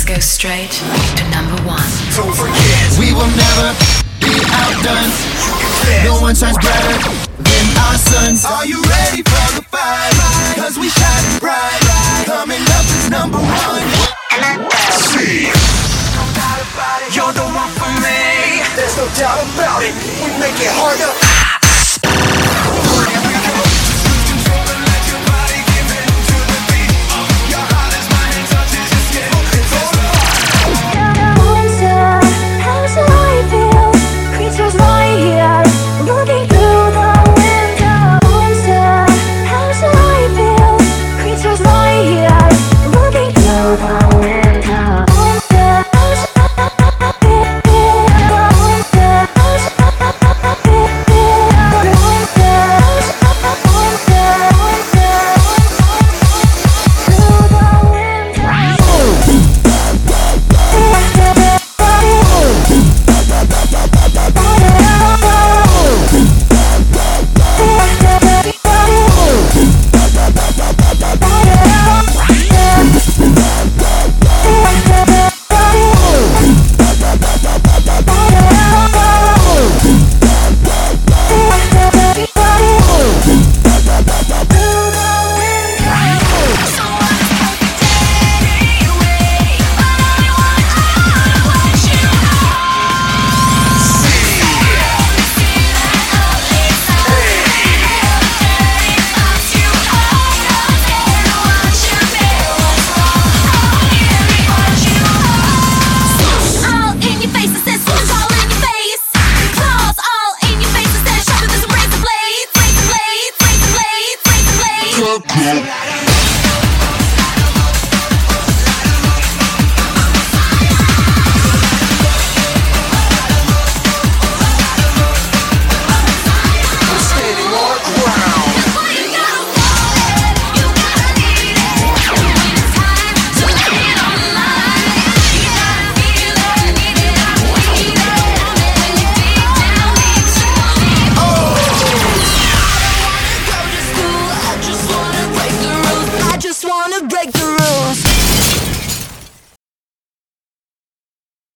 go straight to number one. Don't forget, we will never be outdone. No one shines brighter than our suns. Are you ready for the fight? Cause we shine bright. Coming up is number one. See, you're the one for me. There's no doubt about it. We make it harder.